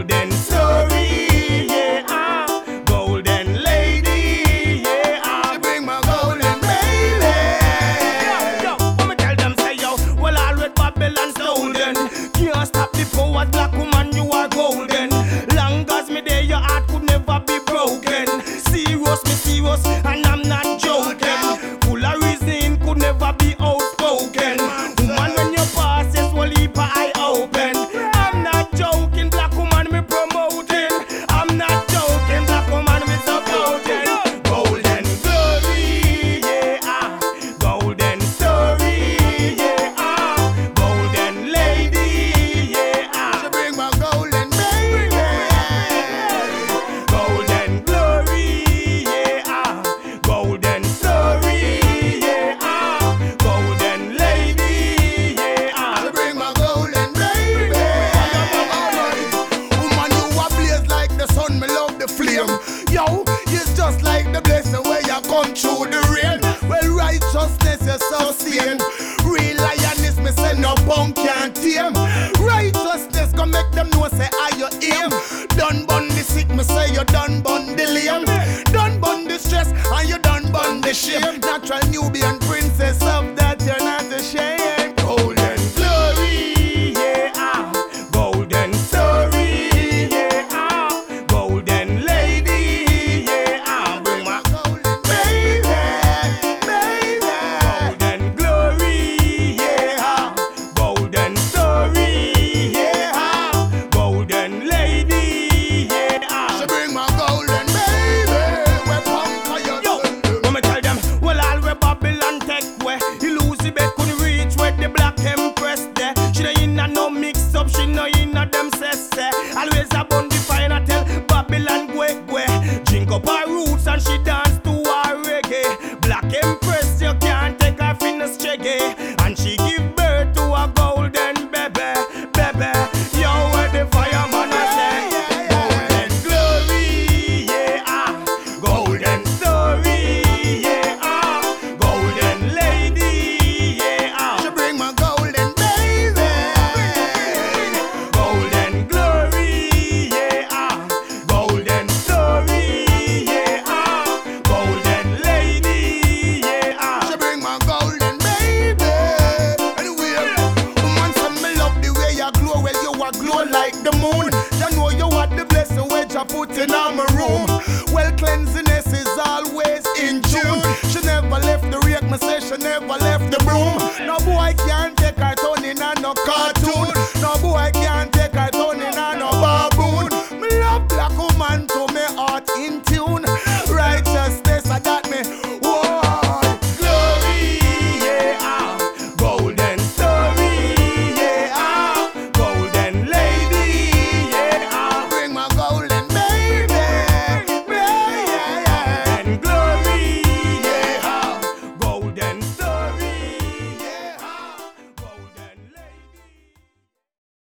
golden story, yeah, golden lady, yeah, she bring my golden baby. Yo, let me tell them say yo, well all red Babylon stolen. Can't stop the power, black woman, you are golden. Long as me there, your heart could never be broken. Serious, me serious, and I'm not joking. Full of reason, could never be outspoken. Woman, when you pass, yes, well, leap eye open. I'm not joking, black woman, me promoting. I'm not joking, black woman, me supporting. Golden glory, yeah, golden story, yeah, golden lady, yeah, she bring my golden baby. Golden glory, yeah, golden story, yeah, golden lady, yeah, she bring my golden baby. Woman, you a blaze like the sun, me love the flame. Yo, it's just like the blessing where you come through the rain. Well, righteousness is sustain. Real lioness, me say no punk can't tame. Righteousness come make them know say I your aim. Done bun the sick, me say you done bun the lame. Done bun the stress and you done bun the shame. Natural Nubian princess of that you're not ashamed. Golden glory, yeah, golden story, yeah, golden lady, yeah, bring my golden baby, golden glory, yeah, golden story, yeah, golden lady, yeah, she bring my golden baby. We conquer your yo, when me tell them, well all we Babylon take where Elizabeth couldn't reach where the black empress there. She no inna no mix up, she no inna them cess. Always a bun the fire and tell Babylon gwe. Drink up her roots and she dance to her reggae. Black empress, you can't take her finesse cheggy. And she give birth to a golden baby. Yo, where the fireman I say, golden glory, yeah, golden story, yeah, golden lady, yeah, she bring my golden baby. Golden glory, yeah, golden story, yeah, golden lady, yeah, she bring my golden baby. Anyway, woman say me love the way you glow. Well, you a glow like the moon. You know you are the blessing which I put in my room. Well, cleanliness is always in June. She never left the rake, me say she never left the broom. No boy can't take her turn in and no cartoon.